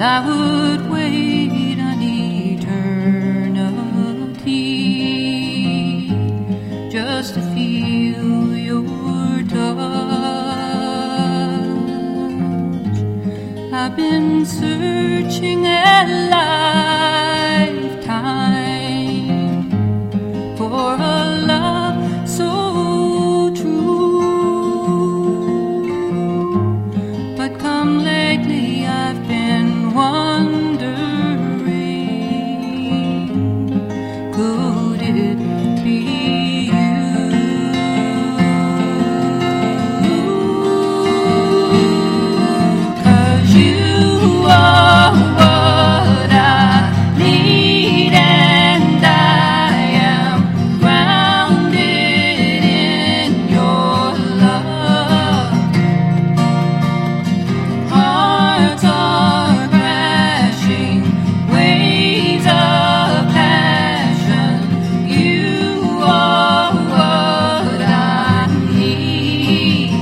I would wait an eternity just to feel your touch. I've been searching a lifetime for a love so true, but come lately I've been wondering, could it be you? 'Cause you are what I need, and I am grounded in your love. Hearts are crashing, waves of passion. You are what I need.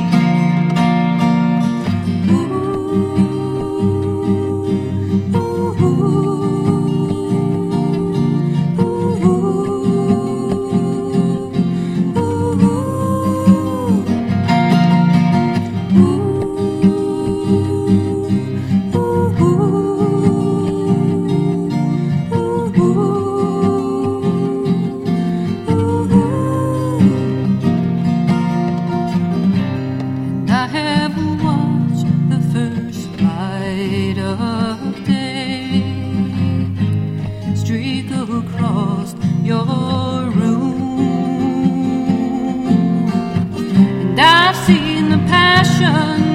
I have watched the first light of day streak across your room, and I've seen the passion